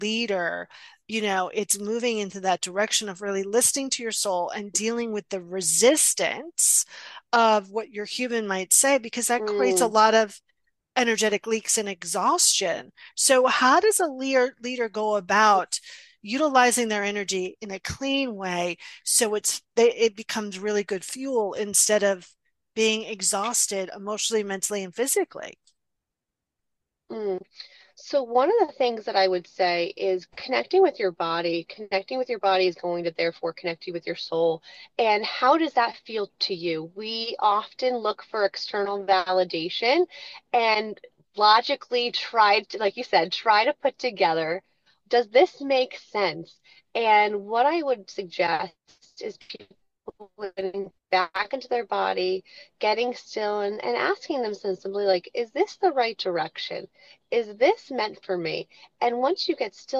leader, it's moving into that direction of really listening to your soul and dealing with the resistance of what your human might say, because that creates a Mm, lot of energetic leaks and exhaustion. So, how does a leader go about utilizing their energy in a clean way so it becomes really good fuel instead of being exhausted emotionally, mentally, and physically? mm. So one of the things that I would say is connecting with your body. Connecting with your body is going to therefore connect you with your soul. And how does that feel to you? We often look for external validation and logically try to, like you said, try to put together, does this make sense? And what I would suggest is people getting back into their body, getting still, and asking themselves simply, like, is this the right direction? Is this meant for me? And once you get still,